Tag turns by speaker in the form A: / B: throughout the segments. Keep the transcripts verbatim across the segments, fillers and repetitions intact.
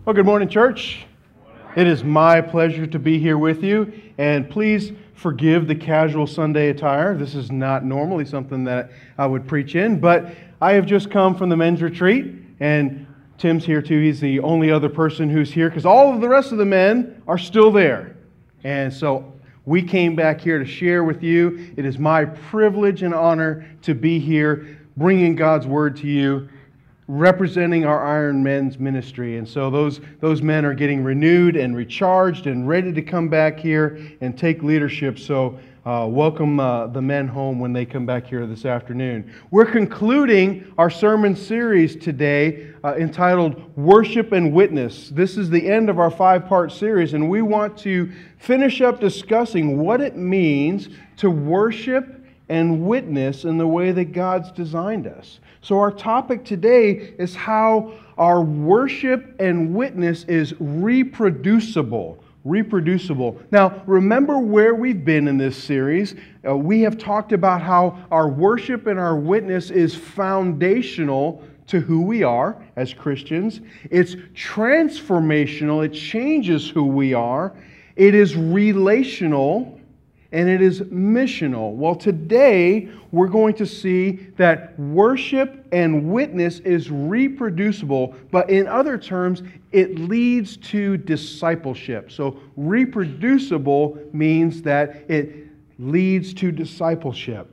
A: Well, good morning, church. It is my pleasure to be here with you, and please forgive the casual Sunday attire. This is not normally something that I would preach in, but I have just come from the men's retreat, and Tim's here too. He's the only other person who's here because all of the rest of the men are still there. And so we came back here to share with you. It is my privilege and honor to be here bringing God's Word to you, representing our Iron Men's ministry. And so those, those men are getting renewed and recharged and ready to come back here and take leadership. So uh, welcome uh, the men home when they come back here this afternoon. We're concluding our sermon series today uh, entitled Worship and Witness. This is the end of our five-part series, and we want to finish up discussing what it means to worship and witness in the way that God's designed us. So our topic today is how our worship and witness is reproducible. Reproducible. Now, remember where we've been in this series. Uh, we have talked about how our worship and our witness is foundational to who we are as Christians. It's transformational. It changes who we are. It is relational. And it is missional. Well, today we're going to see that worship and witness is reproducible, but in other terms, it leads to discipleship. So reproducible means that it leads to discipleship.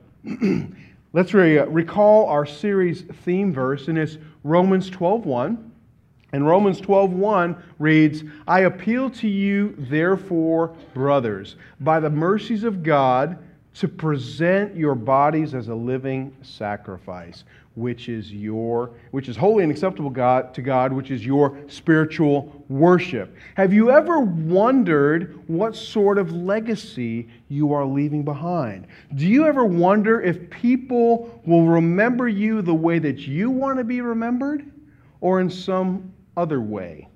A: Let's re- recall our series theme verse, and it's Romans twelve one. And Romans twelve one reads, I appeal to you, therefore, brothers, by the mercies of God, to present your bodies as a living sacrifice, which is your, which is holy and acceptable God to God, which is your spiritual worship. Have you ever wondered what sort of legacy you are leaving behind? Do you ever wonder if people will remember you the way that you want to be remembered, or in some other way?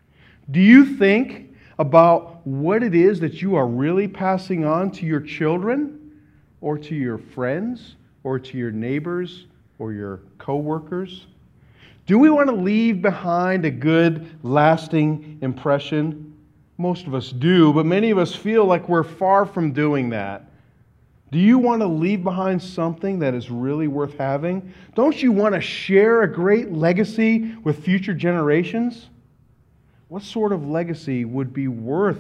A: Do you think about what it is that you are really passing on to your children, or to your friends, or to your neighbors, or your co-workers? Do we want to leave behind a good, lasting impression? Most of us do, but many of us feel like we're far from doing that. Do you want to leave behind something that is really worth having? Don't you want to share a great legacy with future generations? What sort of legacy would be worth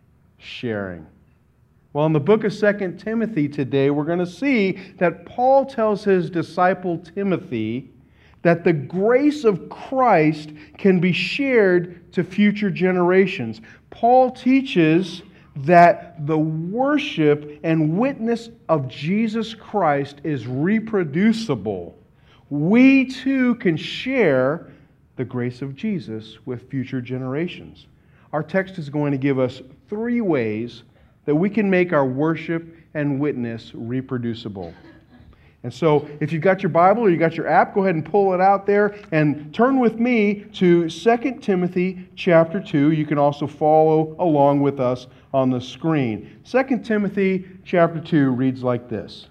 A: sharing? Well, in the book of Second Timothy today, we're going to see that Paul tells his disciple Timothy that the grace of Christ can be shared to future generations. Paul teaches that the worship and witness of Jesus Christ is reproducible. We too can share the grace of Jesus with future generations. Our text is going to give us three ways that we can make our worship and witness reproducible. And so, if you've got your Bible or you've got your app, go ahead and pull it out there and turn with me to Second Timothy chapter two. You can also follow along with us on the screen. Second Timothy chapter two reads like this.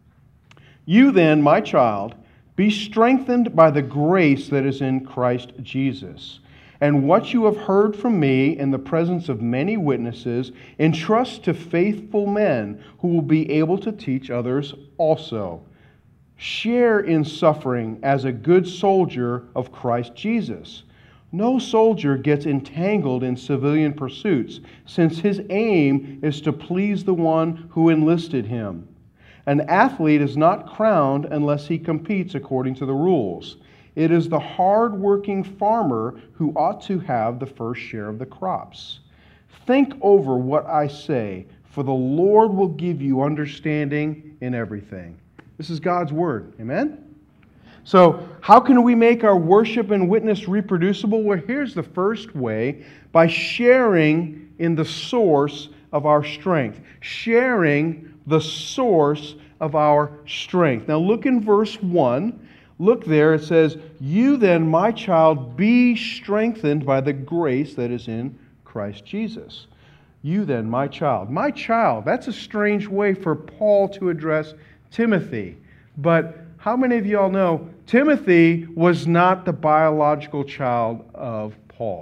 A: You then, my child, be strengthened by the grace that is in Christ Jesus. And what you have heard from me in the presence of many witnesses, entrust to faithful men who will be able to teach others also. Share in suffering as a good soldier of Christ Jesus. No soldier gets entangled in civilian pursuits, since his aim is to please the one who enlisted him. An athlete is not crowned unless he competes according to the rules. It is the hard-working farmer who ought to have the first share of the crops. Think over what I say, for the Lord will give you understanding in everything. This is God's Word. Amen? So, how can we make our worship and witness reproducible? Well, here's the first way, by sharing in the source of our strength. Sharing the source of our strength. Now, look in verse one. Look there, it says, You then, my child, be strengthened by the grace that is in Christ Jesus. You then, my child. My child, that's a strange way for Paul to address Timothy. But how many of y'all know Timothy was not the biological child of Paul?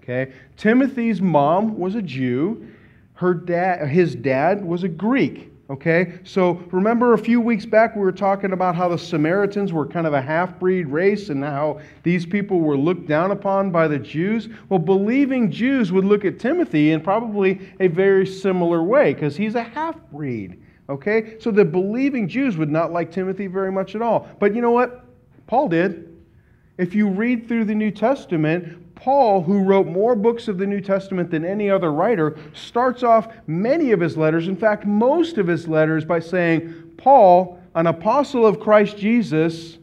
A: Okay? Timothy's mom was a Jew. Her dad, his dad was a Greek. Okay? So remember a few weeks back we were talking about how the Samaritans were kind of a half-breed race and how these people were looked down upon by the Jews? Well, believing Jews would look at Timothy in probably a very similar way because he's a half-breed. Okay? So the believing Jews would not like Timothy very much at all. But you know what? Paul did. If you read through the New Testament, Paul, who wrote more books of the New Testament than any other writer, starts off many of his letters, in fact, most of his letters, by saying, Paul, an apostle of Christ Jesus,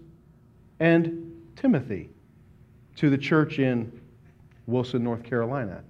A: and Timothy, to the church in Wilson, North Carolina.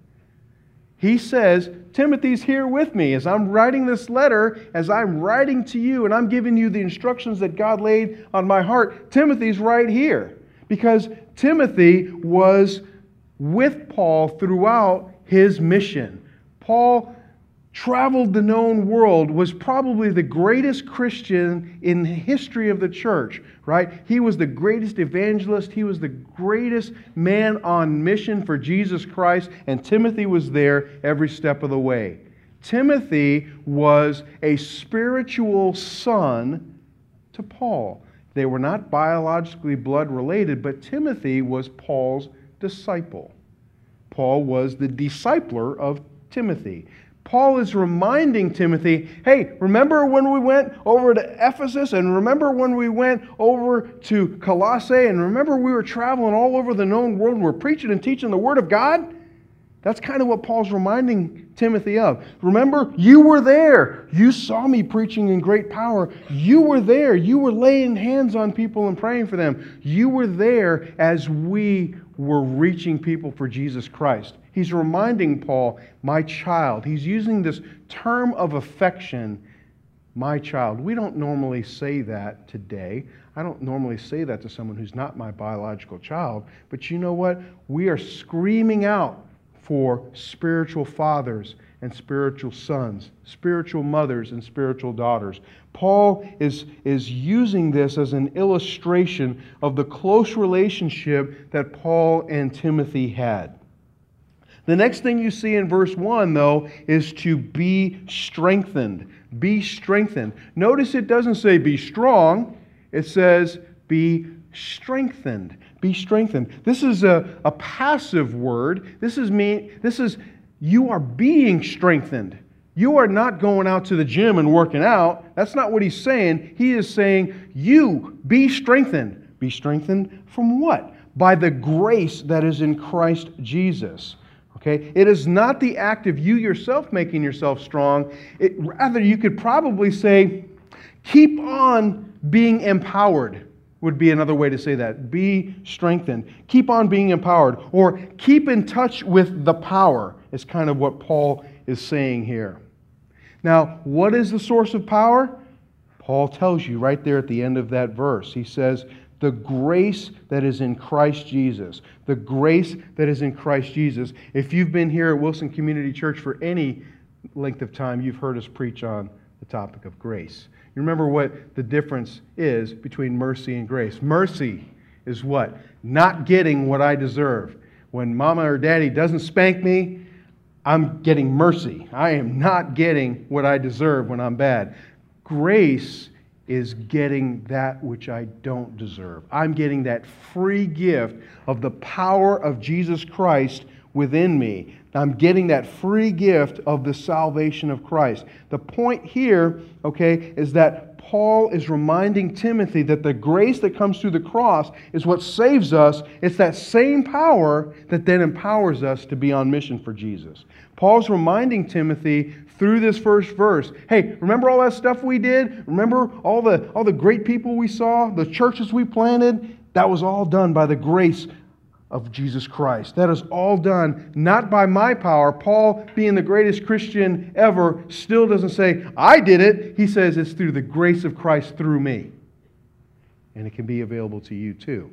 A: He says, Timothy's here with me as I'm writing this letter, as I'm writing to you, and I'm giving you the instructions that God laid on my heart. Timothy's right here. Because Timothy was with Paul throughout his mission. Paul traveled the known world, was probably the greatest Christian in the history of the church, right? He was the greatest evangelist. He was the greatest man on mission for Jesus Christ, and Timothy was there every step of the way. Timothy was a spiritual son to Paul. They were not biologically blood related, but Timothy was Paul's disciple. Paul was the discipler of Timothy. Paul is reminding Timothy, hey, remember when we went over to Ephesus, and remember when we went over to Colossae, and remember we were traveling all over the known world and we're preaching and teaching the Word of God? That's kind of what Paul's reminding Timothy of. Remember, you were there. You saw me preaching in great power. You were there. You were laying hands on people and praying for them. You were there as we were reaching people for Jesus Christ. He's reminding Paul, my child. He's using this term of affection, my child. We don't normally say that today. I don't normally say that to someone who's not my biological child. But you know what? We are screaming out for spiritual fathers and spiritual sons, spiritual mothers and spiritual daughters. Paul is, is using this as an illustration of the close relationship that Paul and Timothy had. The next thing you see in verse one, though, is to be strengthened. Be strengthened. Notice it doesn't say be strong. It says be strengthened. Be strengthened. This is a, a passive word. This is mean. This is you are being strengthened. You are not going out to the gym and working out. That's not what he's saying. He is saying you be strengthened. Be strengthened from what? By the grace that is in Christ Jesus. Okay? It is not the act of you yourself making yourself strong. It, rather, you could probably say, keep on being empowered. Would be another way to say that. Be strengthened. Keep on being empowered. Or keep in touch with the power is kind of what Paul is saying here. Now, what is the source of power? Paul tells you right there at the end of that verse. He says, the grace that is in Christ Jesus. The grace that is in Christ Jesus. If you've been here at Wilson Community Church for any length of time, you've heard us preach on the topic of grace. You remember what the difference is between mercy and grace. Mercy is what? Not getting what I deserve. When mama or daddy doesn't spank me, I'm getting mercy. I am not getting what I deserve when I'm bad. Grace is getting that which I don't deserve. I'm getting that free gift of the power of Jesus Christ within me. I'm getting that free gift of the salvation of Christ. The point here, okay, is that Paul is reminding Timothy that the grace that comes through the cross is what saves us. It's that same power that then empowers us to be on mission for Jesus. Paul's reminding Timothy through this first verse, hey, remember all that stuff we did? Remember all the, all the great people we saw? The churches we planted? That was all done by the grace of Jesus Christ. That is all done not by my power. Paul, being the greatest Christian ever, still doesn't say, I did it. He says it's through the grace of Christ through me. And it can be available to you too.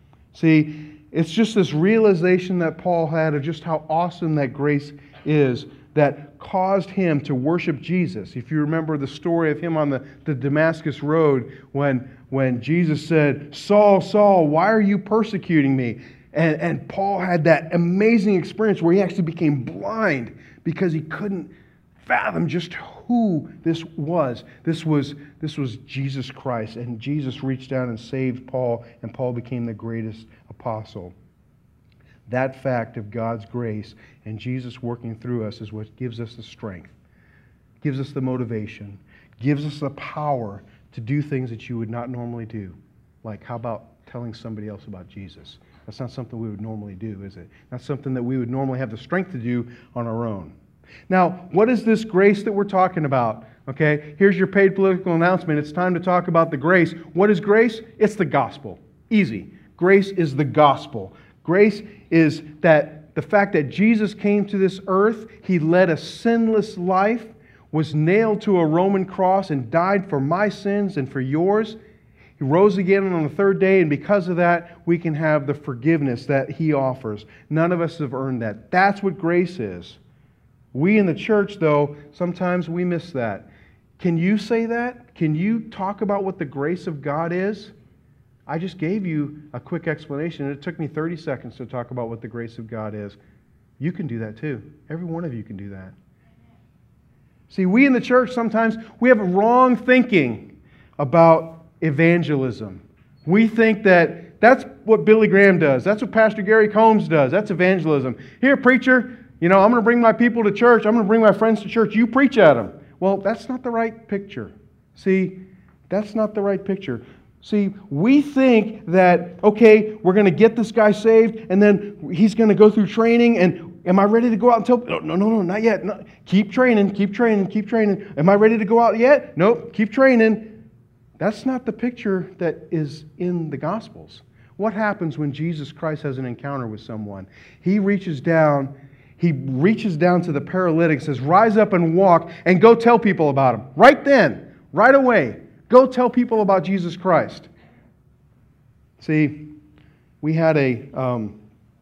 A: See, it's just this realization that Paul had of just how awesome that grace is that caused him to worship Jesus. If you remember the story of him on the, the Damascus road when, when Jesus said, Saul, Saul, why are you persecuting me? And, and Paul had that amazing experience where he actually became blind because he couldn't fathom just who this was. This was this was Jesus Christ, and Jesus reached down and saved Paul, and Paul became the greatest apostle. That fact of God's grace and Jesus working through us is what gives us the strength, gives us the motivation, gives us the power to do things that you would not normally do. Like, how about telling somebody else about Jesus? That's not something we would normally do, is it? Not something that we would normally have the strength to do on our own. Now, what is this grace that we're talking about? Okay, here's your paid political announcement. It's time to talk about the grace. What is grace? It's the gospel. Easy. Grace is the gospel. Grace is that the fact that Jesus came to this earth, He led a sinless life, was nailed to a Roman cross and died for my sins and for yours. He rose again on the third day, and because of that, we can have the forgiveness that He offers. None of us have earned that. That's what grace is. We in the church, though, sometimes we miss that. Can you say that? Can you talk about what the grace of God is? I just gave you a quick explanation. It took me thirty seconds to talk about what the grace of God is. You can do that too. Every one of you can do that. See, we in the church sometimes, we have wrong thinking about evangelism. We think that that's what Billy Graham does. That's what Pastor Gary Combs does. That's evangelism. Here, preacher, you know, I'm going to bring my people to church. I'm going to bring my friends to church. You preach at them. Well, that's not the right picture. See, that's not the right picture. See, we think that, okay, we're going to get this guy saved, and then he's going to go through training, and am I ready to go out and tell? No, no, no, no, not yet. No. Keep training, keep training, keep training. Am I ready to go out yet? Nope, keep training. That's not the picture that is in the Gospels. What happens when Jesus Christ has an encounter with someone? He reaches down, he reaches down to the paralytic, says, rise up and walk, and go tell people about him. Right then, right away. Go tell people about Jesus Christ. See, we had a, um,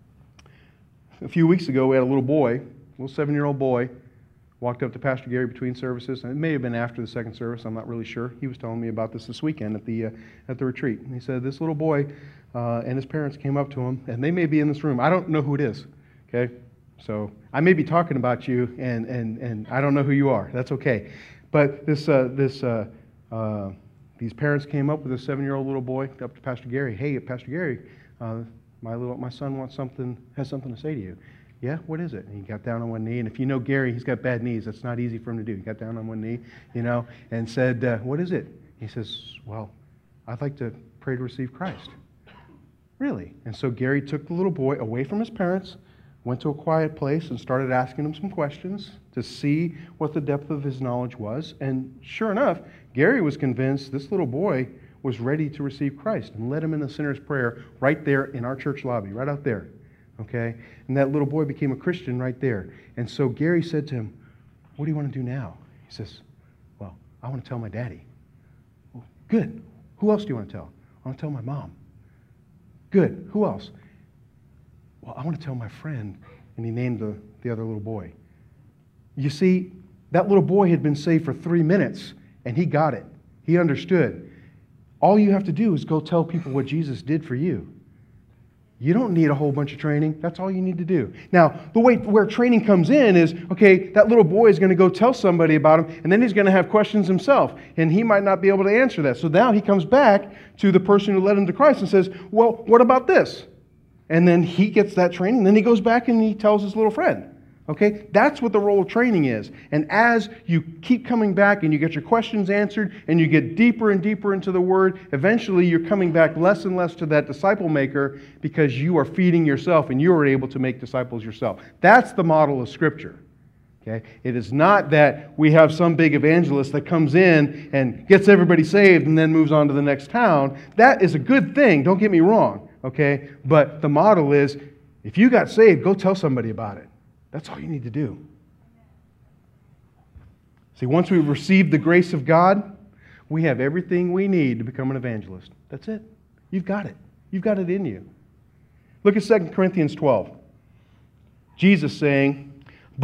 A: a few weeks ago, we had a little boy, a little seven-year-old boy, walked up to Pastor Gary between services, and it may have been after the second service, I'm not really sure. He was telling me about this this weekend at the uh, at the retreat. And he said this little boy uh, and his parents came up to him, and they may be in this room. I don't know who it is, okay? So I may be talking about you, and and, and I don't know who you are. That's okay. But this uh, this uh, uh, these parents came up with a seven-year-old little boy up to Pastor Gary. Hey, Pastor Gary, uh, my little my son wants something, has something to say to you. Yeah, what is it? And he got down on one knee. And if you know Gary, he's got bad knees. That's not easy for him to do. He got down on one knee, you know, and said, uh, what is it? He says, well, I'd like to pray to receive Christ. Really? And so Gary took the little boy away from his parents, went to a quiet place and started asking him some questions to see what the depth of his knowledge was. And sure enough, Gary was convinced this little boy was ready to receive Christ and led him in the sinner's prayer right there in our church lobby, right out there. Okay? And that little boy became a Christian right there. And so Gary said to him, what do you want to do now? He says, well, I want to tell my daddy. Well, good. Who else do you want to tell? I want to tell my mom. Good. Who else? Well, I want to tell my friend. And he named the, the other little boy. You see, that little boy had been saved for three minutes, and he got it. He understood. All you have to do is go tell people what Jesus did for you. You don't need a whole bunch of training. That's all you need to do. Now, the way where training comes in is, okay, that little boy is going to go tell somebody about him, and then he's going to have questions himself, and he might not be able to answer that. So now he comes back to the person who led him to Christ and says, well, what about this? And then he gets that training, then he goes back and he tells his little friend. Okay? That's what the role of training is. And as you keep coming back and you get your questions answered and you get deeper and deeper into the Word, eventually you're coming back less and less to that disciple maker because you are feeding yourself and you are able to make disciples yourself. That's the model of Scripture. Okay? It is not that we have some big evangelist that comes in and gets everybody saved and then moves on to the next town. That is a good thing, don't get me wrong. Okay? But the model is, if you got saved, go tell somebody about it. That's all you need to do. See, once we've received the grace of God, we have everything we need to become an evangelist. That's it. You've got it. You've got it in you. Look at Second Corinthians twelve. Jesus saying, but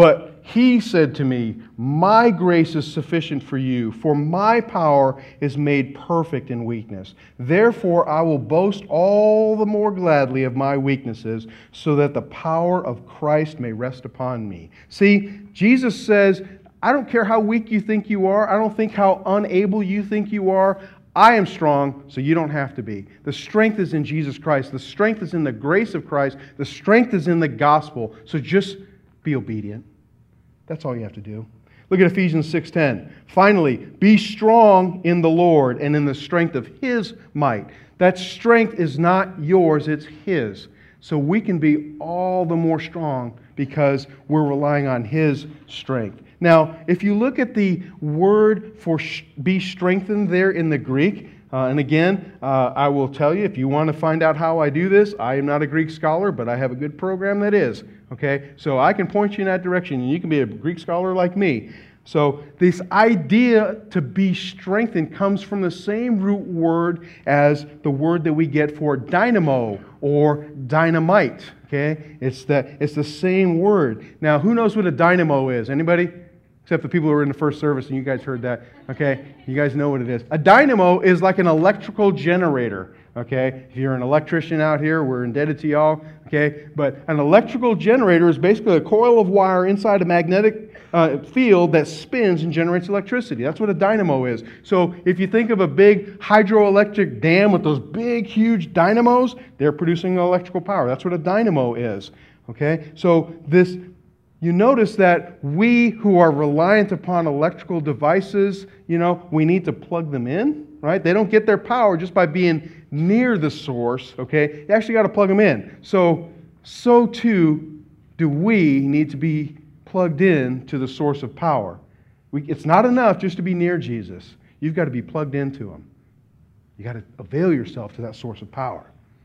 A: He said to me, my grace is sufficient for you, for my power is made perfect in weakness. Therefore, I will boast all the more gladly of my weaknesses, so that the power of Christ may rest upon me. See, Jesus says, I don't care how weak you think you are. I don't think how unable you think you are. I am strong, so you don't have to be. The strength is in Jesus Christ. The strength is in the grace of Christ. The strength is in the gospel. So just be obedient. That's all you have to do. Look at Ephesians six ten. Finally, be strong in the Lord and in the strength of His might. That strength is not yours, it's His. So we can be all the more strong because we're relying on His strength. Now, if you look at the word for sh- be strengthened there in the Greek, uh, and again, uh, I will tell you, if you want to find out how I do this, I am not a Greek scholar, but I have a good program that is. Okay? So I can point you in that direction, and you can be a Greek scholar like me. So this idea to be strengthened comes from the same root word as the word that we get for dynamo or dynamite. Okay? It's the, it's the same word. Now, who knows what a dynamo is? Anybody? Except the people who were in the first service, and you guys heard that. Okay? You guys know what it is. A dynamo is like an electrical generator. Okay? If you're an electrician out here, we're indebted to y'all. Okay? But an electrical generator is basically a coil of wire inside a magnetic uh, field that spins and generates electricity. That's what a dynamo is. So if you think of a big hydroelectric dam with those big, huge dynamos, they're producing electrical power. That's what a dynamo is. Okay? So this, you notice that we who are reliant upon electrical devices, you know, we need to plug them in, right? They don't get their power just by being near the source, okay? You actually got to plug them in. So, so too do we need to be plugged in to the source of power. We, it's not enough just to be near Jesus. You've got to be plugged into Him. You've got to avail yourself to that source of power.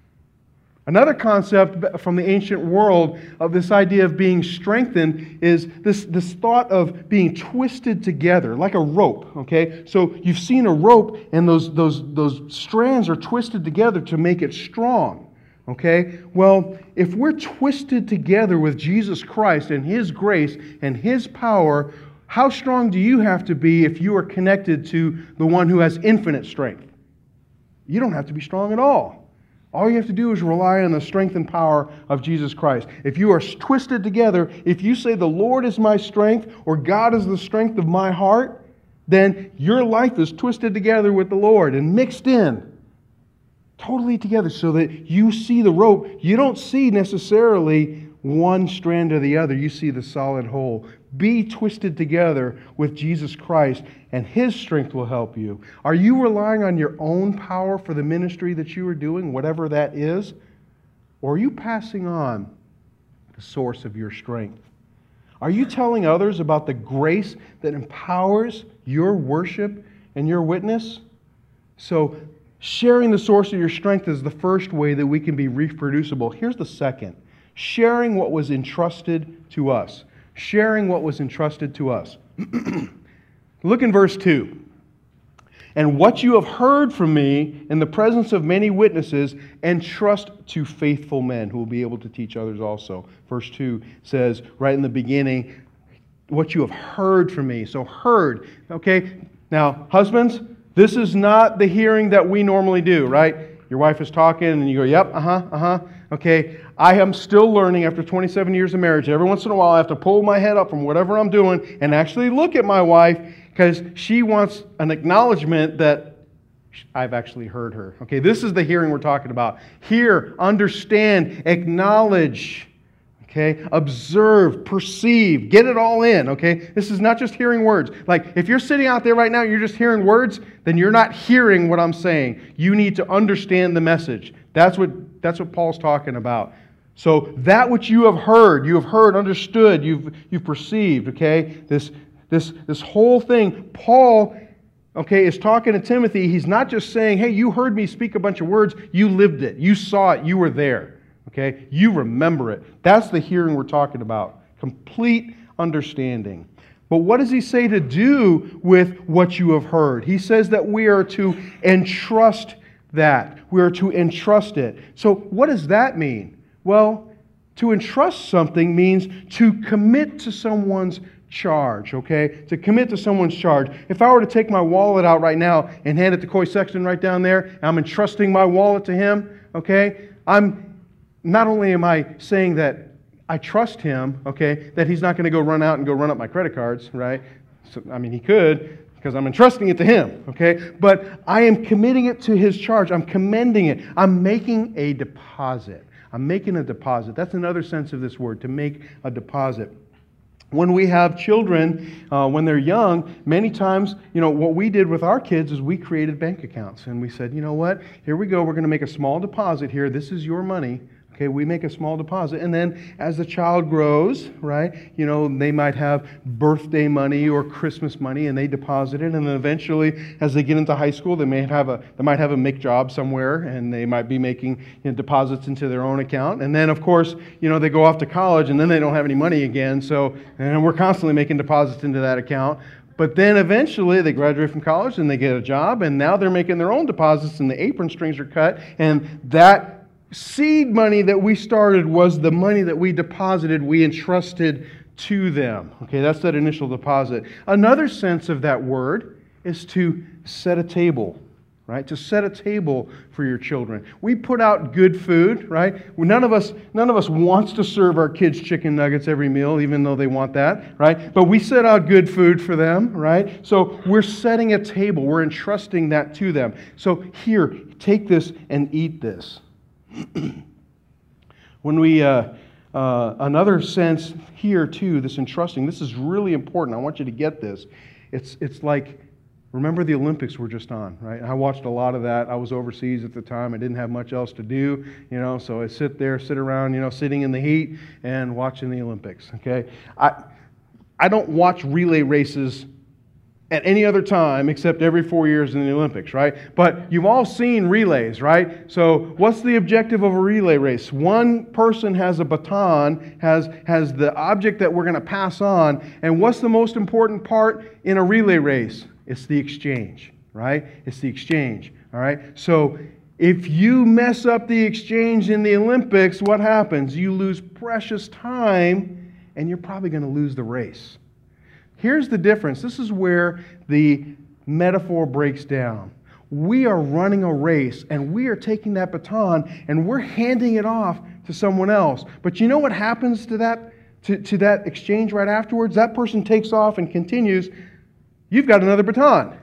A: Another concept from the ancient world of this idea of being strengthened is this, this thought of being twisted together, like a rope, okay? So you've seen a rope, and those, those, those strands are twisted together to make it strong, okay? Well, if we're twisted together with Jesus Christ and His grace and His power, how strong do you have to be if you are connected to the one who has infinite strength? You don't have to be strong at all. All you have to do is rely on the strength and power of Jesus Christ. If you are twisted together, if you say the Lord is my strength or God is the strength of my heart, then your life is twisted together with the Lord and mixed in. Totally together so that you see the rope. You don't see necessarily one strand or the other. You see the solid whole. Be twisted together with Jesus Christ, and His strength will help you. Are you relying on your own power for the ministry that you are doing, whatever that is? Or are you passing on the source of your strength? Are you telling others about the grace that empowers your worship and your witness? So, sharing the source of your strength is the first way that we can be reproducible. Here's the second. Sharing what was entrusted to us. Sharing what was entrusted to us. Look in verse two. And what you have heard from me in the presence of many witnesses, entrust to faithful men who will be able to teach others also. Verse two says right in the beginning, what you have heard from me. So heard, okay? Now, husbands, this is not the hearing that we normally do, right? Your wife is talking and you go, yep, uh-huh, uh-huh. Okay, I am still learning after twenty-seven years of marriage. Every once in a while I have to pull my head up from whatever I'm doing and actually look at my wife because she wants an acknowledgement that I've actually heard her. Okay, this is the hearing we're talking about. Hear, understand, acknowledge, okay, observe, perceive, get it all in, okay? This is not just hearing words. Like, if you're sitting out there right now and you're just hearing words, then you're not hearing what I'm saying. You need to understand the message. That's what That's what Paul's talking about. So that which you have heard, you have heard, understood, you've you've perceived, okay? This this this whole thing, Paul, okay, is talking to Timothy. He's not just saying, hey, you heard me speak a bunch of words, you lived it, you saw it, you were there. Okay? You remember it. That's the hearing we're talking about. Complete understanding. But what does he say to do with what you have heard? He says that we are to entrust that. We are to entrust it. So what does that mean? Well, to entrust something means to commit to someone's charge, okay? To commit to someone's charge. If I were to take my wallet out right now and hand it to Coy Sexton right down there, and I'm entrusting my wallet to him, okay? I'm, not only am I saying that I trust him, okay, that he's not going to go run out and go run up my credit cards, right? So, I mean, he could, because I'm entrusting it to him, okay? But I am committing it to his charge. I'm commending it. I'm making a deposit. I'm making a deposit. That's another sense of this word, to make a deposit. When we have children, uh, when they're young, many times, you know, what we did with our kids is we created bank accounts. And we said, you know what, here we go, we're going to make a small deposit here. This is your money. Okay, we make a small deposit, and then as the child grows, right, you know, they might have birthday money or Christmas money, and they deposit it, and then eventually, as they get into high school, they may have a they might have a make job somewhere, and they might be making, you know, deposits into their own account, and then of course, you know, they go off to college, and then they don't have any money again. So, and we're constantly making deposits into that account. But then eventually they graduate from college and they get a job, and now they're making their own deposits, and the apron strings are cut, and that seed money that we started was the money that we deposited, we entrusted to them. Okay, that's that initial deposit. Another sense of that word is to set a table, right? To set a table for your children. We put out good food, right? None of us, none of us wants to serve our kids chicken nuggets every meal, even though they want that, right? But we set out good food for them, right? So we're setting a table. We're entrusting that to them. So here, take this and eat this. When we, uh, uh, another sense here too, this entrusting, this is really important. I want you to get this. It's, it's like, remember the Olympics were just on, right? I watched a lot of that. I was overseas at the time. I didn't have much else to do, you know, so I sit there, sit around, you know, sitting in the heat and watching the Olympics, okay? I, I don't watch relay races at any other time except every four years in the Olympics, right? But you've all seen relays, right? So what's the objective of a relay race? One person has a baton, has, has the object that we're going to pass on, and what's the most important part in a relay race? It's the exchange, right? It's the exchange, all right? So if you mess up the exchange in the Olympics, what happens? You lose precious time, and you're probably going to lose the race. Here's the difference. This is where the metaphor breaks down. We are running a race, and we are taking that baton, and we're handing it off to someone else. But you know what happens to that, to, to that exchange right afterwards? That person takes off and continues. You've got another baton,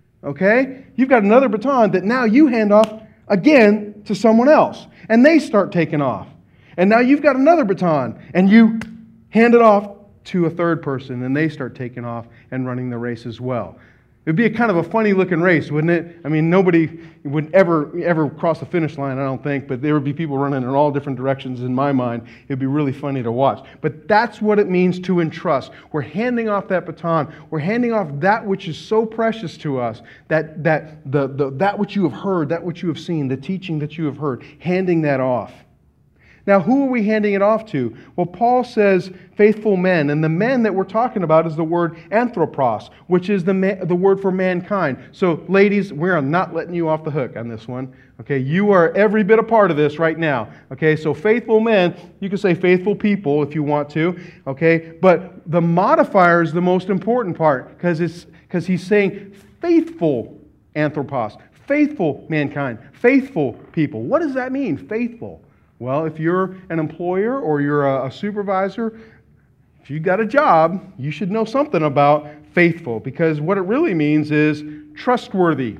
A: okay? You've got another baton that now you hand off again to someone else, and they start taking off. And now you've got another baton, and you hand it off to a third person, and they start taking off and running the race as well. It would be a kind of a funny looking race, wouldn't it? I mean, nobody would ever ever cross the finish line, I don't think, but there would be people running in all different directions in my mind. It would be really funny to watch. But that's what it means to entrust. We're handing off that baton. We're handing off that which is so precious to us, that, that, the, the, that which you have heard, that which you have seen, the teaching that you have heard, handing that off. Now, who are we handing it off to? Well, Paul says faithful men, and the men that we're talking about is the word anthropos, which is the ma- the word for mankind. So, ladies, we're not letting you off the hook on this one. Okay, you are every bit a part of this right now. Okay, so faithful men, you can say faithful people if you want to. Okay, but the modifier is the most important part because it's because he's saying faithful anthropos, faithful mankind, faithful people. What does that mean? Faithful. Well, if you're an employer or you're a, a supervisor, if you've got a job, you should know something about faithful, because what it really means is trustworthy,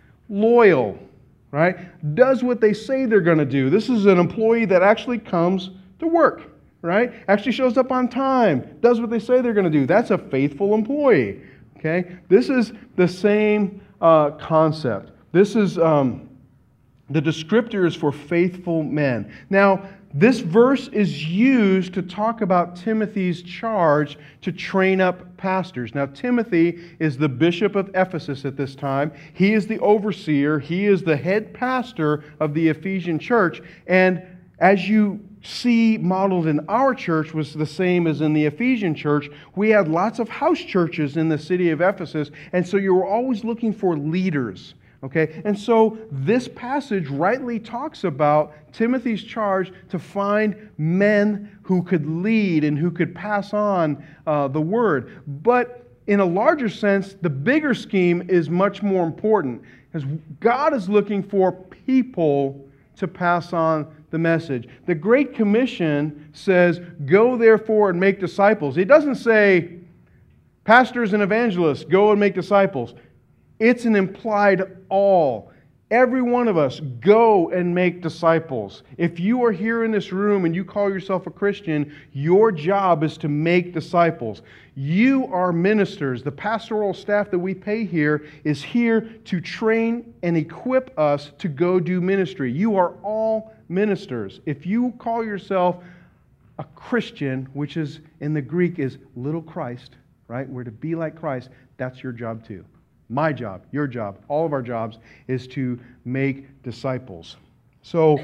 A: loyal, right? Does what they say they're going to do. This is an employee that actually comes to work, right? Actually shows up on time, does what they say they're going to do. That's a faithful employee, okay? This is the same uh, concept. This is... Um, The descriptors for faithful men. Now, this verse is used to talk about Timothy's charge to train up pastors. Now, Timothy is the bishop of Ephesus at this time. He is the overseer. He is the head pastor of the Ephesian church. And as you see modeled in our church was the same as in the Ephesian church, we had lots of house churches in the city of Ephesus. And so you were always looking for leaders. Okay? And so this passage rightly talks about Timothy's charge to find men who could lead and who could pass on uh, the word. But in a larger sense, the bigger scheme is much more important, because God is looking for people to pass on the message. The Great Commission says, "Go therefore and make disciples." It doesn't say, "Pastors and evangelists, go and make disciples." It's an implied all. Every one of us, go and make disciples. If you are here in this room and you call yourself a Christian, your job is to make disciples. You are ministers. The pastoral staff that we pay here is here to train and equip us to go do ministry. You are all ministers. If you call yourself a Christian, which is in the Greek is little Christ, right? We're to be like Christ. That's your job too. My job, your job, all of our jobs is to make disciples. So,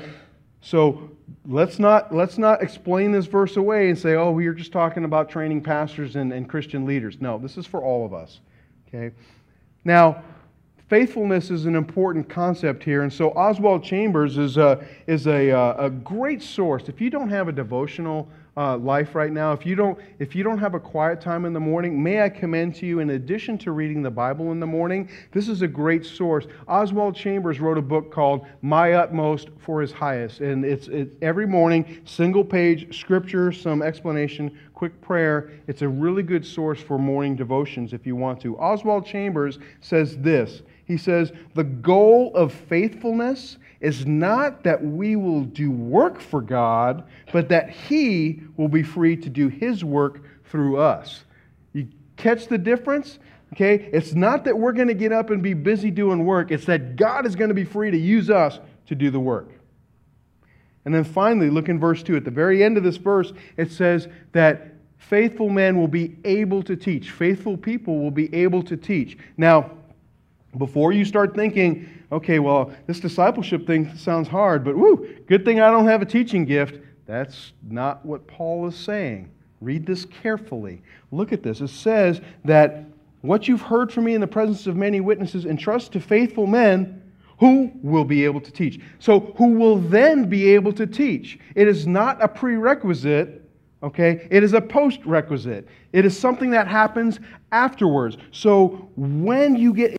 A: so let's not let's not explain this verse away and say, "Oh, we are just talking about training pastors and, and Christian leaders." No, this is for all of us. Okay. Now, faithfulness is an important concept here, and so Oswald Chambers is a is a a great source. If you don't have a devotional Uh, life right now, if you don't if you don't have a quiet time in the morning, may I commend to you, in addition to reading the Bible in the morning, this is a great source. Oswald Chambers wrote a book called My Utmost for His Highest, and it's, it's every morning, single page scripture, some explanation, quick prayer. It's a really good source for morning devotions if you want to. Oswald Chambers says this. He says, "The goal of faithfulness is not that we will do work for God, but that He will be free to do His work through us." You catch the difference? Okay? It's not that we're going to get up and be busy doing work. It's that God is going to be free to use us to do the work. And then finally, look in verse two. At the very end of this verse, it says that faithful men will be able to teach. Faithful people will be able to teach. Now, before you start thinking, okay, well, this discipleship thing sounds hard, but whoo, good thing I don't have a teaching gift. That's not what Paul is saying. Read this carefully. Look at this. It says that what you've heard from me in the presence of many witnesses, entrust to faithful men who will be able to teach. So, who will then be able to teach. It is not a prerequisite, okay? It is a postrequisite. It is something that happens afterwards. So, when you get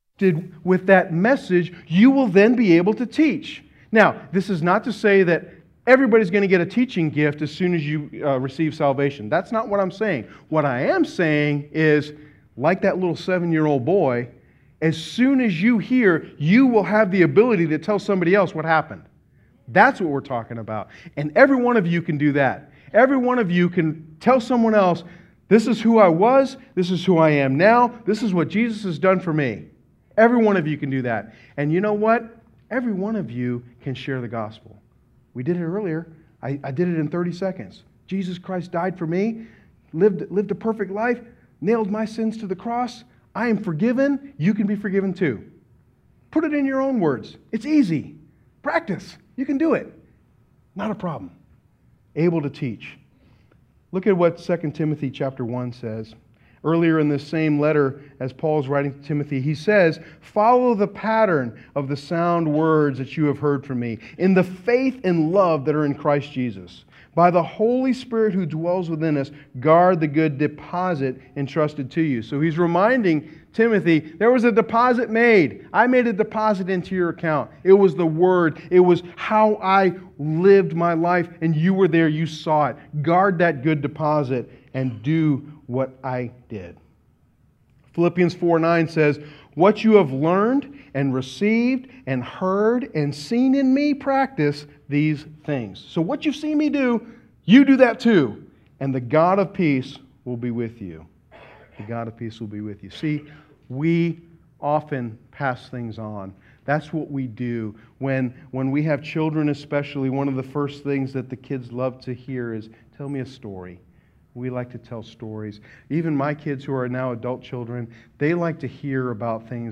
A: with that message, you will then be able to teach. Now, this is not to say that everybody's going to get a teaching gift as soon as you uh, receive salvation. That's not what I'm saying. What I am saying is, like that little seven-year-old boy, as soon as you hear, you will have the ability to tell somebody else what happened. That's what we're talking about. And every one of you can do that. Every one of you can tell someone else, this is who I was, this is who I am now, this is what Jesus has done for me. Every one of you can do that. And you know what? Every one of you can share the gospel. We did it earlier. I, I did it in thirty seconds. Jesus Christ died for me, lived, lived a perfect life, nailed my sins to the cross. I am forgiven. You can be forgiven too. Put it in your own words. It's easy. Practice. You can do it. Not a problem. Able to teach. Look at what Second Timothy chapter one says. Earlier in this same letter, as Paul's writing to Timothy, he says, "Follow the pattern of the sound words that you have heard from me, in the faith and love that are in Christ Jesus. By the Holy Spirit who dwells within us, guard the good deposit entrusted to you." So he's reminding Timothy, there was a deposit made. I made a deposit into your account. It was the Word. It was how I lived my life, and you were there. You saw it. Guard that good deposit and do what I did. Philippians four nine says, "What you have learned and received and heard and seen in me, practice these things." So what you've seen me do, you do that too. And the God of peace will be with you. The God of peace will be with you. See, we often pass things on. That's what we do. When, when we have children especially, one of the first things that the kids love to hear is, "Tell me a story." We like to tell stories. Even my kids who are now adult children, they like to hear about things that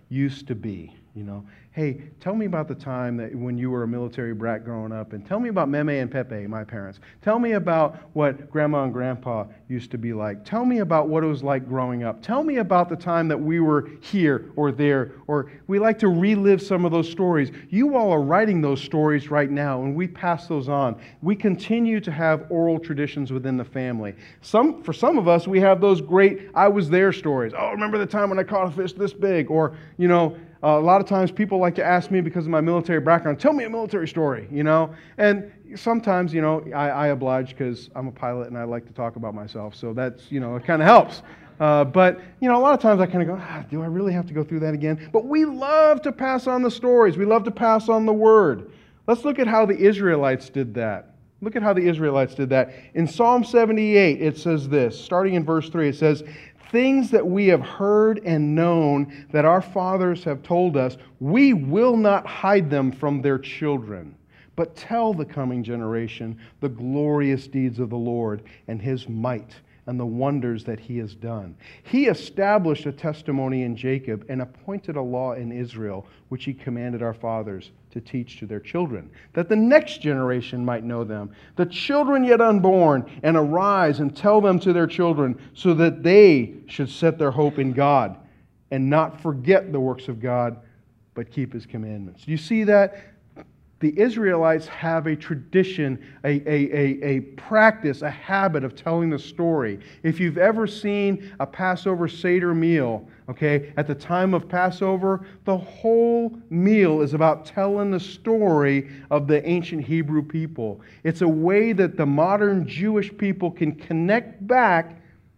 A: used to be. You know, hey, tell me about the time that when you were a military brat growing up, and tell me about Meme and Pepe, my parents. Tell me about what Grandma and Grandpa used to be like. Tell me about what it was like growing up. Tell me about the time that we were here or there, or we like to relive some of those stories. You all are writing those stories right now, and we pass those on. We continue to have oral traditions within the family. Some, for some of us, we have those great I was there stories. Oh, remember the time when I caught a fish this big? Or, you know, Uh, a lot of times people like to ask me because of my military background, tell me a military story, you know? And sometimes, you know, I, I oblige because I'm a pilot and I like to talk about myself. So that's, you know, it kind of helps. Uh, but, you know, a lot of times I kind of go, ah, do I really have to go through that again? But we love to pass on the stories. We love to pass on the word. Let's look at how the Israelites did that. Look at how the Israelites did that. In Psalm seventy-eight, it says this, starting in verse three, it says, things that we have heard and known that our fathers have told us, we will not hide them from their children, but tell the coming generation the glorious deeds of the Lord and His might and the wonders that He has done. He established a testimony in Jacob and appointed a law in Israel, which He commanded our fathers to teach to their children, that the next generation might know them, the children yet unborn, and arise and tell them to their children, so that they should set their hope in God and not forget the works of God, but keep His commandments. Do you see that? The Israelites have a tradition, a, a, a, a practice, a habit of telling the story. If you've ever seen a Passover Seder meal, okay, at the time of Passover, the whole meal is about telling the story of the ancient Hebrew people. It's a way that the modern Jewish people can connect back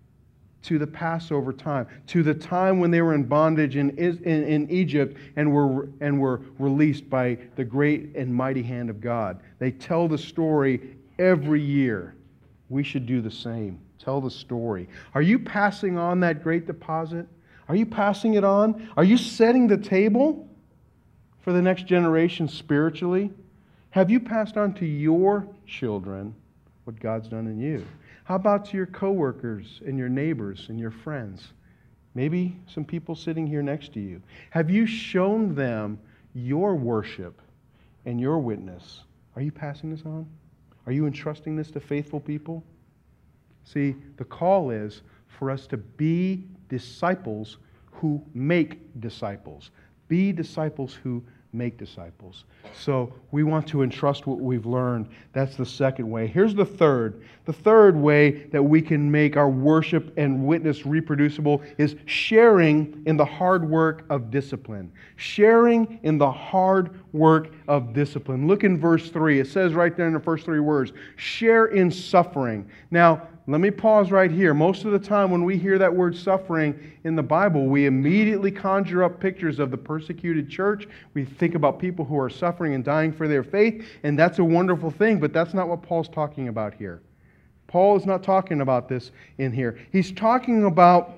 A: to the Passover time, to the time when they were in bondage in, in, in Egypt and were, and were released by the great and mighty hand of God. They tell the story every year. We should do the same. Tell the story. Are you passing on that great deposit? Are you passing it on? Are you setting the table for the next generation spiritually? Have you passed on to your children what God's done in you? How about to your coworkers and your neighbors and your friends? Maybe some people sitting here next to you. Have you shown them your worship and your witness? Are you passing this on? Are you entrusting this to faithful people? See, the call is for us to be disciples who make disciples. Be disciples who make disciples. So we want to entrust what we've learned. That's the second way. Here's the third. The third way that we can make our worship and witness reproducible is sharing in the hard work of discipline. Sharing in the hard work of discipline. Look in verse three. It says right there in the first three words, share in suffering. Now, let me pause right here. Most of the time when we hear that word suffering in the Bible, we immediately conjure up pictures of the persecuted church. We think about people who are suffering and dying for their faith, and that's a wonderful thing, but that's not what Paul's talking about here. Paul is not talking about this in here. He's talking about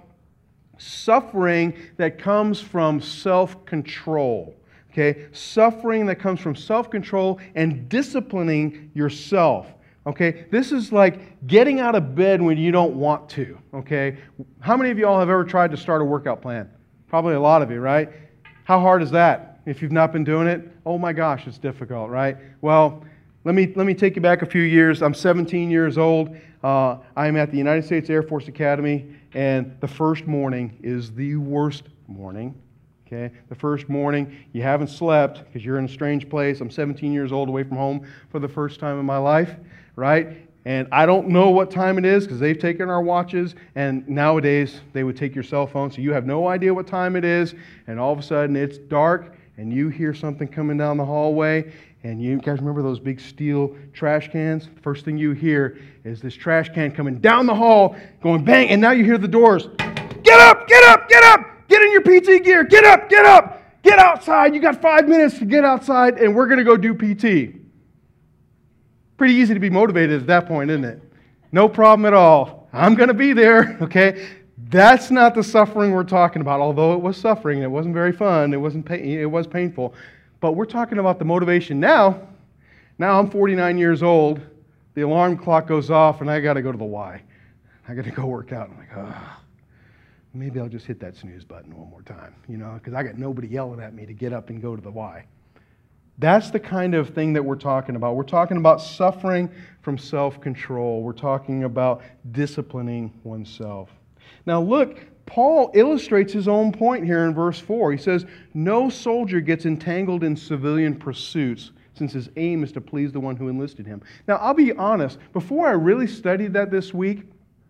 A: suffering that comes from self-control. Okay? Suffering that comes from self-control and disciplining yourself. Okay, this is like getting out of bed when you don't want to. Okay, how many of you all have ever tried to start a workout plan? Probably a lot of you, right? How hard is that if you've not been doing it? Oh my gosh, it's difficult, right? Well, let me let me take you back a few years. I'm seventeen years old. Uh, I'm at the United States Air Force Academy, and the first morning is the worst morning. Okay, the first morning you haven't slept because you're in a strange place. I'm seventeen years old, away from home for the first time in my life. Right? And I don't know what time it is because they've taken our watches, and nowadays they would take your cell phone, so you have no idea what time it is, and all of a sudden it's dark and you hear something coming down the hallway, and you guys remember those big steel trash cans? First thing you hear is this trash can coming down the hall, going bang, and now you hear the doors. Get up, get up, get up, get in your P T gear, get up, get up, get outside, you got five minutes to get outside, and we're going to go do P T. Pretty easy to be motivated at that point, isn't it? No problem at all. I'm going to be there, okay? That's not the suffering we're talking about, although it was suffering. It wasn't very fun. It wasn't pain, it was painful. But we're talking about the motivation now. Now I'm forty-nine years old. The alarm clock goes off, and I got to go to the Y. I got to go work out. I'm like, oh. maybe I'll just hit that snooze button one more time, you know, because I got nobody yelling at me to get up and go to the Y. That's the kind of thing that we're talking about. We're talking about suffering from self-control. We're talking about disciplining oneself. Now look, Paul illustrates his own point here in verse four. He says, no soldier gets entangled in civilian pursuits, since his aim is to please the one who enlisted him. Now, I'll be honest, before I really studied that this week,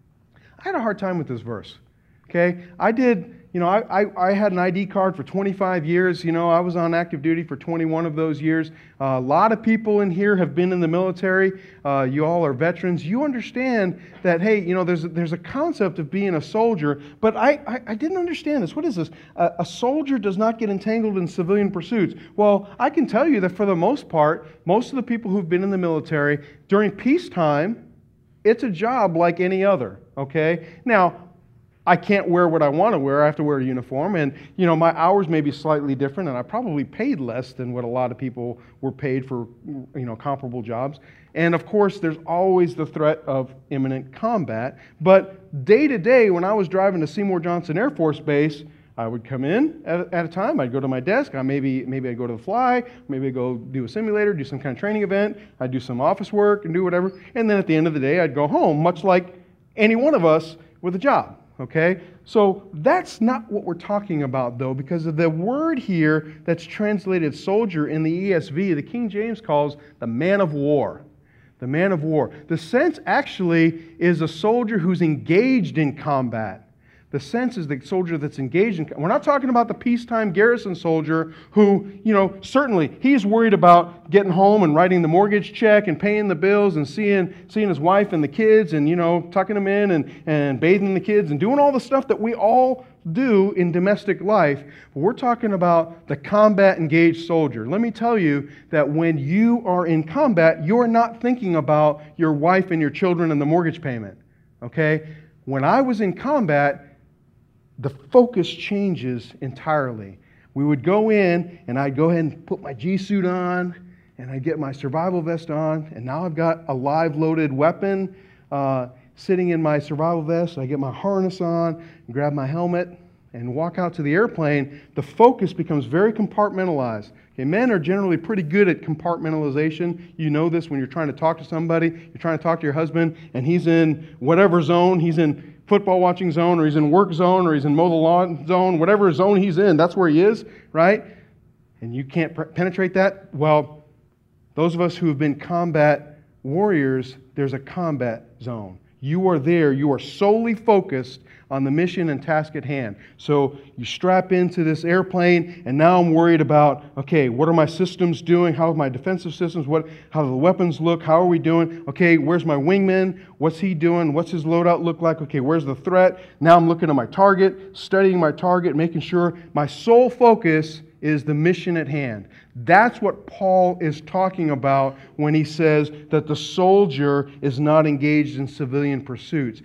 A: I had a hard time with this verse. Okay? I did, you know, I, I, I had an I D card for twenty-five years. You know, I was on active duty for twenty-one of those years. Uh, a lot of people in here have been in the military. Uh, you all are veterans. You understand that, hey, you know, there's a, there's a concept of being a soldier, but I, I, I didn't understand this. What is this? A, a soldier does not get entangled in civilian pursuits. Well, I can tell you that for the most part, most of the people who've been in the military, during peacetime, it's a job like any other, okay? Now, I can't wear what I want to wear. I have to wear a uniform. And, you know, my hours may be slightly different, and I probably paid less than what a lot of people were paid for, you know, comparable jobs. And, of course, there's always the threat of imminent combat. But day to day, when I was driving to Seymour Johnson Air Force Base, I would come in at, at a time. I'd go to my desk. I maybe maybe I'd go to the fly. Maybe I'd go do a simulator, do some kind of training event. I'd do some office work and do whatever. And then at the end of the day, I'd go home, much like any one of us with a job. Okay? So that's not what we're talking about, though, because of the word here that's translated soldier in the E S V, the King James calls the man of war. The man of war. The sense actually is a soldier who's engaged in combat. The sense is the soldier that's engaged in... We're not talking about the peacetime garrison soldier who, you know, certainly he's worried about getting home and writing the mortgage check and paying the bills and seeing seeing his wife and the kids and, you know, tucking them in and, and bathing the kids and doing all the stuff that we all do in domestic life. But we're talking about the combat engaged soldier. Let me tell you that when you are in combat, you're not thinking about your wife and your children and the mortgage payment. Okay? When I was in combat, the focus changes entirely. We would go in, and I'd go ahead and put my G-suit on, and I'd get my survival vest on, and now I've got a live loaded weapon uh, sitting in my survival vest. I get my harness on, grab my helmet, and walk out to the airplane. The focus becomes very compartmentalized. Okay, men are generally pretty good at compartmentalization. You know this when you're trying to talk to somebody. You're trying to talk to your husband, and he's in whatever zone. He's in football watching zone, or he's in work zone, or he's in mow the lawn zone, whatever zone he's in, that's where he is, right? And you can't penetrate that. Well, those of us who have been combat warriors, there's a combat zone. You are there. You are solely focused on the mission and task at hand. So you strap into this airplane, and now I'm worried about, okay, what are my systems doing? How are my defensive systems? What? How do the weapons look? How are we doing? Okay, where's my wingman? What's he doing? What's his loadout look like? Okay, where's the threat? Now I'm looking at my target, studying my target, making sure my sole focus is the mission at hand. That's what Paul is talking about when he says that the soldier is not engaged in civilian pursuits.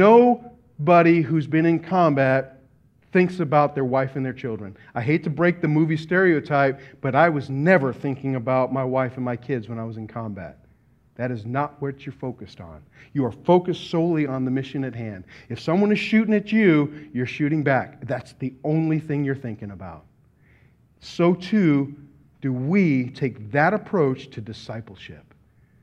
A: Nobody who's been in combat thinks about their wife and their children. I hate to break the movie stereotype, but I was never thinking about my wife and my kids when I was in combat. That is not what you're focused on. You are focused solely on the mission at hand. If someone is shooting at you, you're shooting back. That's the only thing you're thinking about. So too do we take that approach to discipleship.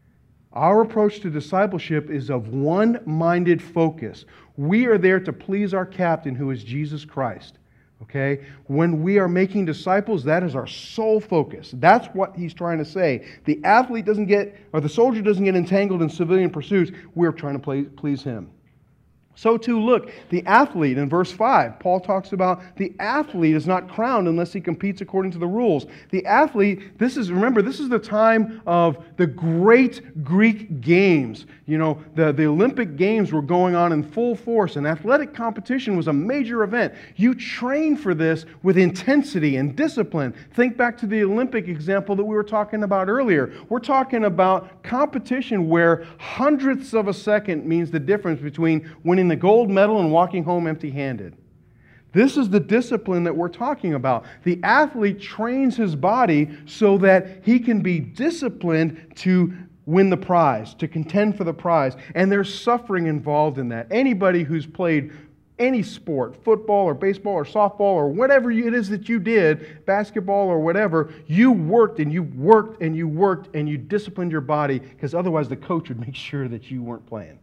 A: Our approach to discipleship is of one-minded focus. We are there to please our captain, who is Jesus Christ. Okay? When we are making disciples, that is our sole focus. That's what he's trying to say. The athlete doesn't get, or the soldier doesn't get entangled in civilian pursuits. We're trying to please him. So too, look, the athlete in verse five, Paul talks about the athlete is not crowned unless he competes according to the rules. The athlete, this is, remember, this is the time of the great Greek games. You know, the, the Olympic Games were going on in full force, and athletic competition was a major event. You train for this with intensity and discipline. Think back to the Olympic example that we were talking about earlier. We're talking about competition where hundredths of a second means the difference between winning the gold medal and walking home empty-handed. This is the discipline that we're talking about. The athlete trains his body so that he can be disciplined to win the prize, to contend for the prize. And there's suffering involved in that. Anybody who's played any sport, football or baseball or softball or whatever it is that you did, basketball or whatever, you worked and you worked and you worked and you disciplined your body, because otherwise the coach would make sure that you weren't playing.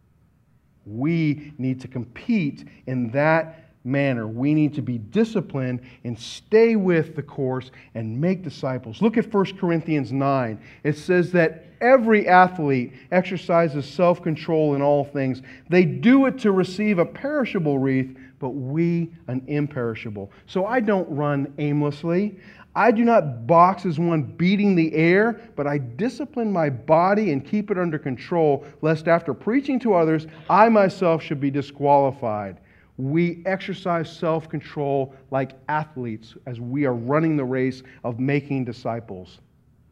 A: We need to compete in that manner. We need to be disciplined and stay with the course and make disciples. Look at First Corinthians nine. It says that every athlete exercises self-control in all things. They do it to receive a perishable wreath, but we an imperishable. So I don't run aimlessly. I do not box as one beating the air, but I discipline my body and keep it under control, lest after preaching to others, I myself should be disqualified. We exercise self-control like athletes as we are running the race of making disciples.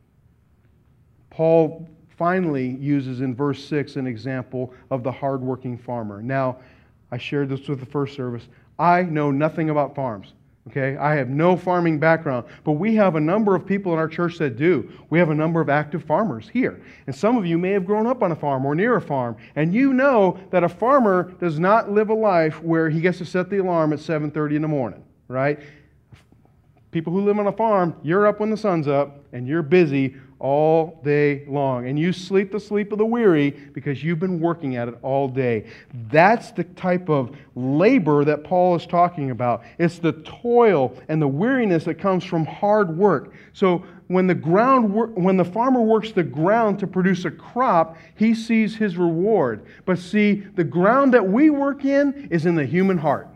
A: Paul finally uses in verse six an example of the hardworking farmer. Now, I shared this with the first service. I know nothing about farms. Okay, I have no farming background, but we have a number of people in our church that do. We have a number of active farmers here. And some of you may have grown up on a farm or near a farm, and you know that a farmer does not live a life where he gets to set the alarm at seven thirty in the morning, right? People who live on a farm, you're up when the sun's up, and you're busy all day long. And you sleep the sleep of the weary because you've been working at it all day. That's the type of labor that Paul is talking about. It's the toil and the weariness that comes from hard work. So when the ground, when the farmer works the ground to produce a crop, he sees his reward. But see, the ground that we work in is in the human heart.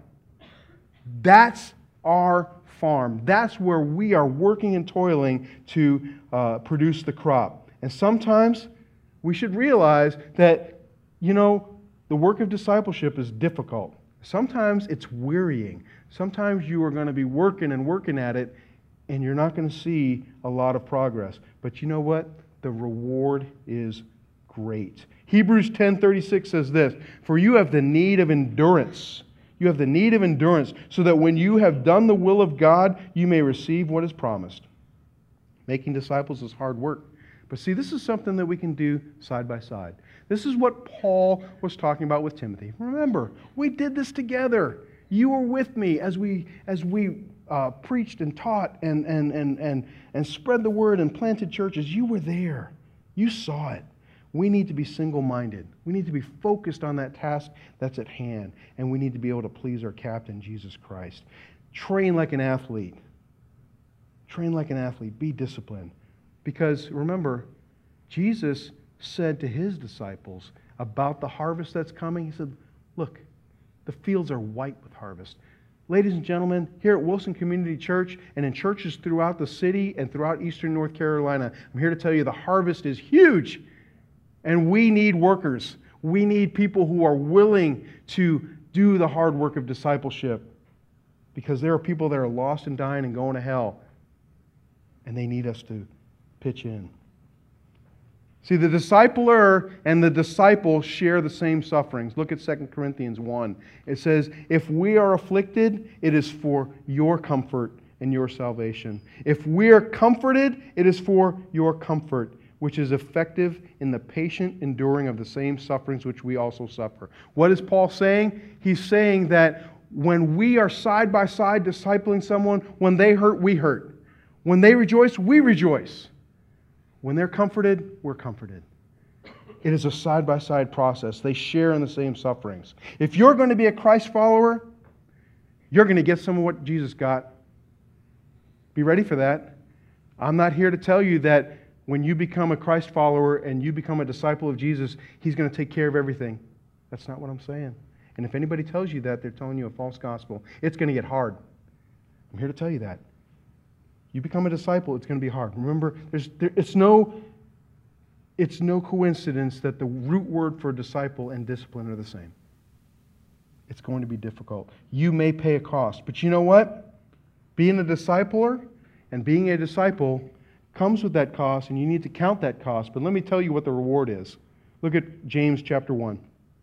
A: That's our farm. That's where we are working and toiling to uh, produce the crop. And sometimes we should realize that, you know, the work of discipleship is difficult. Sometimes it's wearying. Sometimes you are going to be working and working at it, and you're not going to see a lot of progress. But you know what? The reward is great. Hebrews ten thirty-six says this, "For you have the need of endurance." You have the need of endurance, so that when you have done the will of God, you may receive what is promised. Making disciples is hard work. But see, this is something that we can do side by side. This is what Paul was talking about with Timothy. Remember, we did this together. You were with me as we as we uh, preached and taught and, and, and, and, and spread the word and planted churches. You were there. You saw it. We need to be single-minded. We need to be focused on that task that's at hand. And we need to be able to please our captain, Jesus Christ. Train like an athlete. Train like an athlete. Be disciplined. Because remember, Jesus said to his disciples about the harvest that's coming, he said, look, the fields are white with harvest. Ladies and gentlemen, here at Wilson Community Church and in churches throughout the city and throughout eastern North Carolina, I'm here to tell you the harvest is huge. And we need workers. We need people who are willing to do the hard work of discipleship, because there are people that are lost and dying and going to hell, and they need us to pitch in. See, the discipler and the disciple share the same sufferings. Look at Second Corinthians one. It says, if we are afflicted, it is for your comfort and your salvation. If we are comforted, it is for your comfort, which is effective in the patient enduring of the same sufferings which we also suffer. What is Paul saying? He's saying that when we are side by side discipling someone, when they hurt, we hurt. When they rejoice, we rejoice. When they're comforted, we're comforted. It is a side by side process. They share in the same sufferings. If you're going to be a Christ follower, you're going to get some of what Jesus got. Be ready for that. I'm not here to tell you that when you become a Christ follower and you become a disciple of Jesus, He's going to take care of everything. That's not what I'm saying. And if anybody tells you that, they're telling you a false gospel. It's going to get hard. I'm here to tell you that. You become a disciple, it's going to be hard. Remember, there's, there, it's, no, it's no coincidence that the root word for disciple and discipline are the same. It's going to be difficult. You may pay a cost. But you know what? Being a discipler and being a disciple comes with that cost, and you need to count that cost. But let me tell you what the reward is. Look at James chapter one.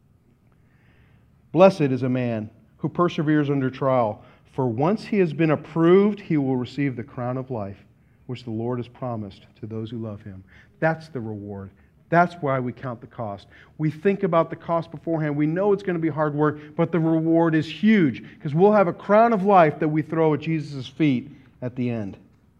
A: Blessed is a man who perseveres under trial, for once he has been approved, he will receive the crown of life, which the Lord has promised to those who love Him. That's the reward. That's why we count the cost. We think about the cost beforehand. We know it's going to be hard work, but the reward is huge because we'll have a crown of life that we throw at Jesus' feet at the end.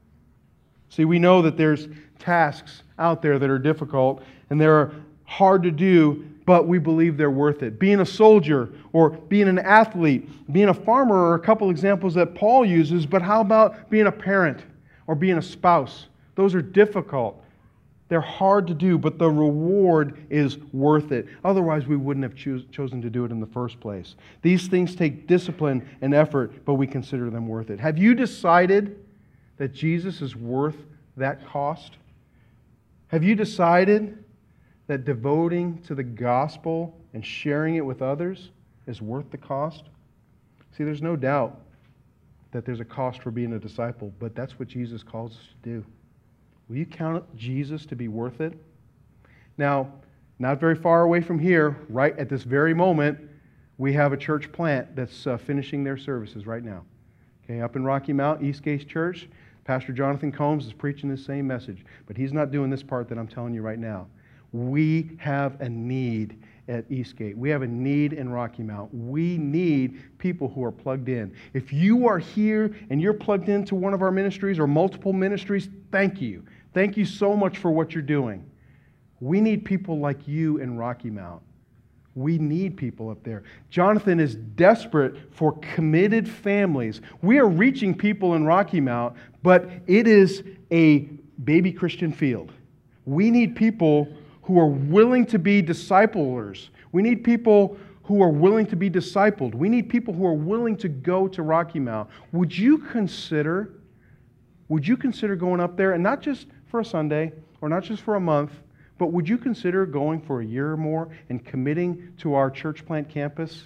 A: See, we know that there's tasks out there that are difficult and they're hard to do, but we believe they're worth it. Being a soldier or being an athlete, being a farmer are a couple examples that Paul uses, but how about being a parent or being a spouse? Those are difficult. They're hard to do, but the reward is worth it. Otherwise, we wouldn't have choos- chosen to do it in the first place. These things take discipline and effort, but we consider them worth it. Have you decided that Jesus is worth that cost? Have you decided that devoting to the gospel and sharing it with others is worth the cost? See, there's no doubt that there's a cost for being a disciple, but that's what Jesus calls us to do. Will you count Jesus to be worth it? Now, not very far away from here, right at this very moment, we have a church plant that's uh, finishing their services right now. Okay, up in Rocky Mount, Eastgate Church, Pastor Jonathan Combs is preaching the same message, but he's not doing this part that I'm telling you right now. We have a need at Eastgate. We have a need in Rocky Mount. We need people who are plugged in. If you are here and you're plugged into one of our ministries or multiple ministries, thank you. Thank you so much for what you're doing. We need people like you in Rocky Mount. We need people up there. Jonathan is desperate for committed families. We are reaching people in Rocky Mount, but it is a baby Christian field. We need people who are willing to be disciplers. We need people who are willing to be discipled. We need people who are willing to go to Rocky Mount. Would you consider, would you consider going up there, and not just for a Sunday, or not just for a month, but would you consider going for a year or more and committing to our church plant campus?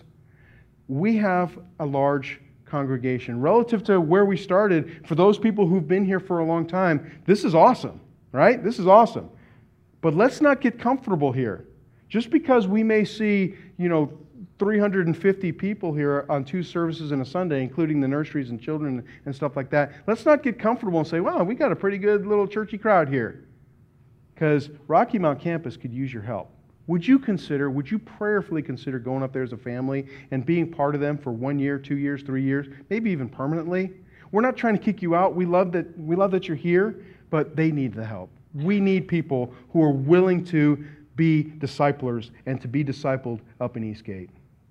A: We have a large congregation. Relative to where we started, for those people who've been here for a long time, this is awesome, right? This is awesome. But let's not get comfortable here. Just because we may see, you know, three hundred fifty people here on two services in a Sunday, including the nurseries and children and stuff like that, let's not get comfortable and say, wow, we got a pretty good little churchy crowd here. Because Rocky Mount campus could use your help. Would you consider, would you prayerfully consider going up there as a family and being part of them for one year, two years, three years, maybe even permanently? We're not trying to kick you out. We love that, we love that you're here, but they need the help. We need people who are willing to be disciplers and to be discipled up in Eastgate.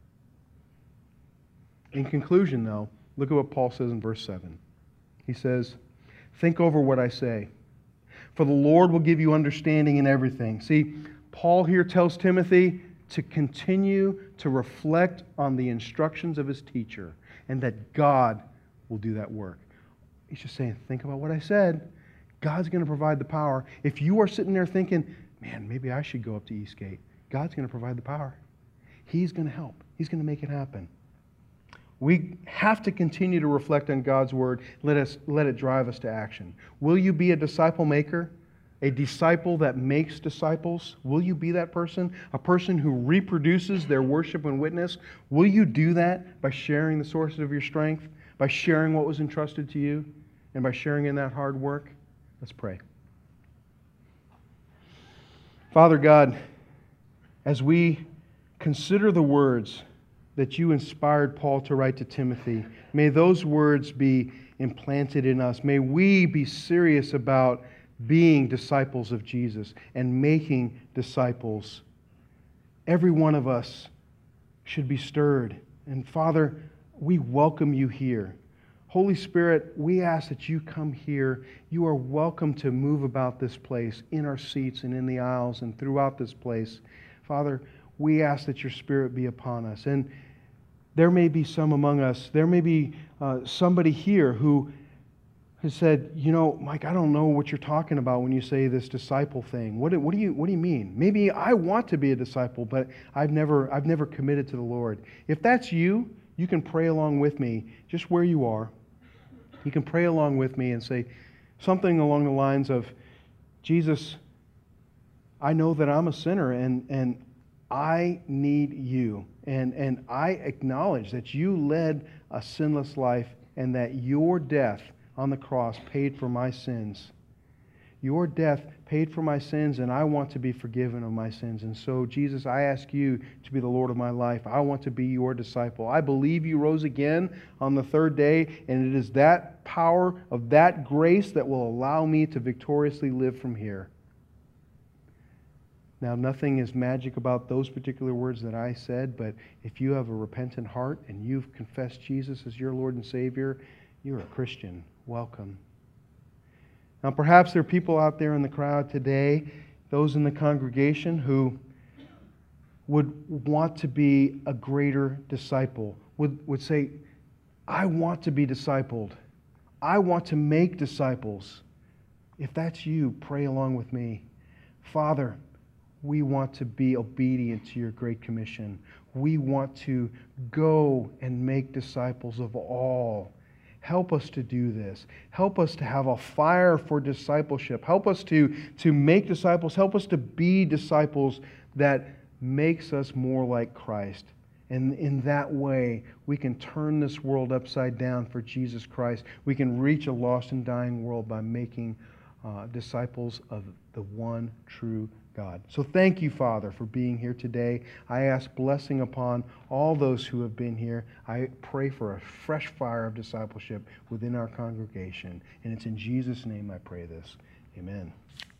A: In conclusion, though, look at what Paul says in verse seven. He says, think over what I say, for the Lord will give you understanding in everything. See, Paul here tells Timothy to continue to reflect on the instructions of his teacher and that God will do that work. He's just saying, think about what I said. God's going to provide the power. If you are sitting there thinking, man, maybe I should go up to Eastgate, God's going to provide the power. He's going to help. He's going to make it happen. We have to continue to reflect on God's Word. Let us let it drive us to action. Will you be a disciple maker? A disciple that makes disciples? Will you be that person? A person who reproduces their worship and witness? Will you do that by sharing the sources of your strength? By sharing what was entrusted to you? And by sharing in that hard work? Let's pray. Father God, as we consider the words that you inspired Paul to write to Timothy, may those words be implanted in us. May we be serious about being disciples of Jesus and making disciples. Every one of us should be stirred. And Father, we welcome you here. Holy Spirit, we ask that you come here. You are welcome to move about this place, in our seats and in the aisles and throughout this place. Father, we ask that your Spirit be upon us. And there may be some among us, there may be uh, somebody here who has said, you know, Mike, I don't know what you're talking about when you say this disciple thing. What, what do you what do you mean? Maybe I want to be a disciple, but I've never I've never committed to the Lord. If that's you, you can pray along with me just where you are. You can pray along with me and say something along the lines of, Jesus, I know that I'm a sinner and, and I need you. And, and I acknowledge that you led a sinless life and that your death on the cross paid for my sins. Your death paid for my sins, and I want to be forgiven of my sins. And so, Jesus, I ask you to be the Lord of my life. I want to be your disciple. I believe you rose again on the third day, and it is that power of that grace that will allow me to victoriously live from here. Now, nothing is magic about those particular words that I said, but if you have a repentant heart and you've confessed Jesus as your Lord and Savior, you're a Christian. Welcome. Now, perhaps there are people out there in the crowd today, those in the congregation, who would want to be a greater disciple, would, would say, I want to be discipled. I want to make disciples. If that's you, pray along with me. Father, we want to be obedient to your great commission. We want to go and make disciples of all. Help us to do this. Help us to have a fire for discipleship. Help us to, to make disciples. Help us to be disciples that makes us more like Christ. And in that way, we can turn this world upside down for Jesus Christ. We can reach a lost and dying world by making uh, disciples of the one true God. So thank you, Father, for being here today. I ask blessing upon all those who have been here. I pray for a fresh fire of discipleship within our congregation. And it's in Jesus' name I pray this. Amen.